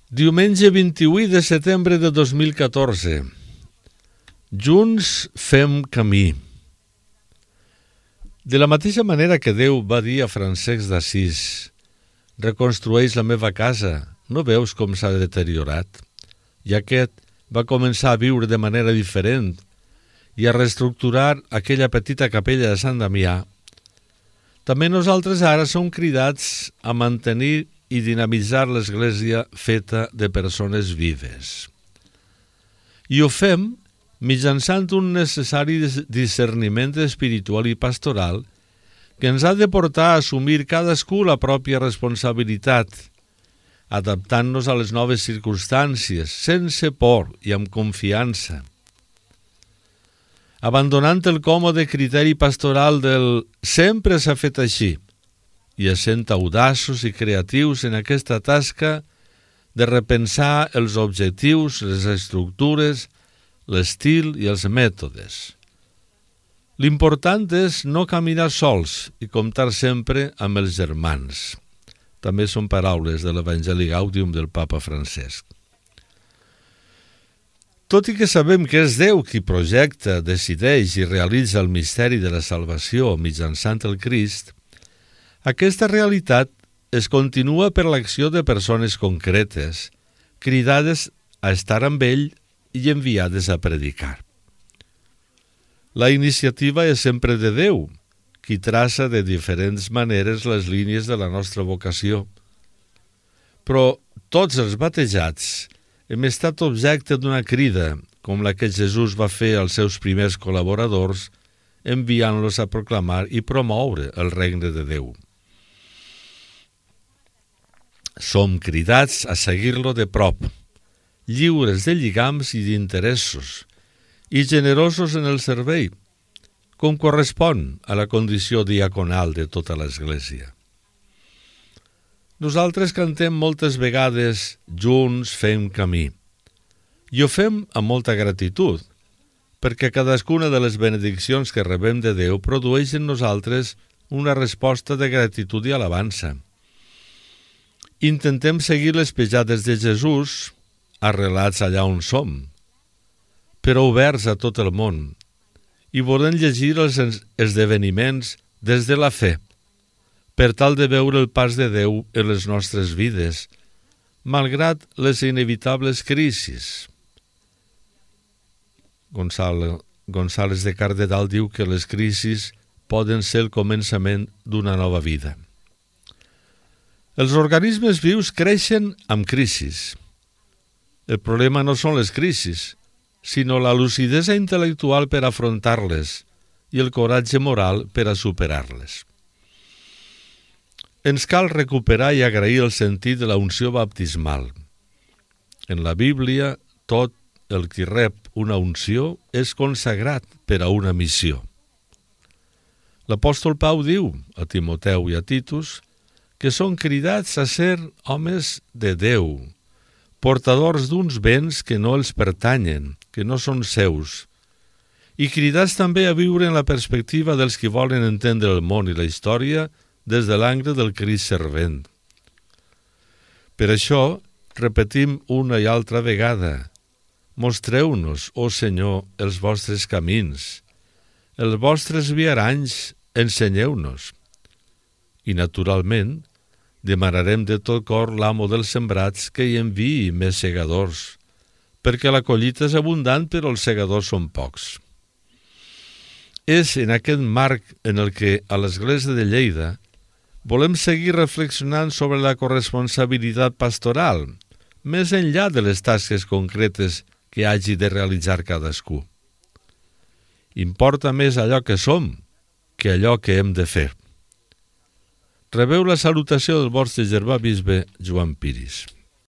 Diumenge 28 de setembre de 2014. Junts fem camí. De la mateixa manera que Déu va dir a Francesc d'Assís: reconstrueix la meva casa, no veus com s'ha deteriorat? I aquest va començar a viure de manera diferent i a reestructurar aquella petita capella de Sant Damià. També nosaltres ara som cridats a mantenir i dinamitzar l'Església feta de persones vives. I ho fem mitjançant un necessari discerniment espiritual i pastoral que ens ha de portar a assumir cadascú la pròpia responsabilitat, adaptant-nos a les noves circumstàncies, sense por i amb confiança. Abandonant el còmode criteri pastoral del «sempre s'ha fet així» i essent audaços i creatius en aquesta tasca de repensar els objectius, les estructures, l'estil i els mètodes. L'important és no caminar sols i comptar sempre amb els germans. També són paraules de l'Evangeli Gaudium del Papa Francesc. Tot i que sabem que és Déu qui projecta, decideix i realitza el misteri de la salvació mitjançant el Crist, aquesta realitat es continua per l'acció de persones concretes, cridades a estar amb ell i enviades a predicar. La iniciativa és sempre de Déu, qui traça de diferents maneres les línies de la nostra vocació. Però tots els batejats hem estat objecte d'una crida, com la que Jesús va fer als seus primers col·laboradors, enviant-los a proclamar i promoure el regne de Déu. Som cridats a seguir-lo de prop, lliures de lligams i d'interessos, i generosos en el servei, com correspon a la condició diaconal de tota l'Església. Nosaltres cantem moltes vegades «Junts fem camí», i ho fem amb molta gratitud, perquè cadascuna de les benediccions que rebem de Déu produeix en nosaltres una resposta de gratitud i alabança. Intentem seguir les pejades de Jesús, arrelats allà on som, però oberts a tot el món, i volem llegir els esdeveniments des de la fe, per tal de veure el pas de Déu en les nostres vides, malgrat les inevitables crisis. González de Cardedal diu que les crisis poden ser el començament d'una nova vida. Els organismes vius creixen amb crisis. El problema no són les crisis, sinó la lucidesa intel·lectual per afrontar-les i el coratge moral per a superar-les. Ens cal recuperar i agrair el sentit de la unció baptismal. En la Bíblia, tot el qui rep una unció és consagrat per a una missió. L'apòstol Pau diu a Timoteu i a Titus que són cridats a ser homes de Déu, portadors d'uns béns que no els pertanyen, que no són seus, i cridats també a viure en la perspectiva dels qui volen entendre el món i la història des de l'angle del Crist servent. Per això, repetim una i altra vegada: mostreu-nos, ó Senyor, els vostres camins, els vostres viaranys, ensenyeu-nos. I, naturalment, demanarem de tot cor l'amo dels sembrats que hi enviï més segadors, perquè la collita és abundant però els segadors són pocs. És en aquest marc en el que a l'Església de Lleida volem seguir reflexionant sobre la corresponsabilitat pastoral, més enllà de les tasques concretes que hagi de realitzar cadascú. Importa més allò que som que allò que hem de fer. Rebeu la salutació del vostre germà bisbe Joan Piris.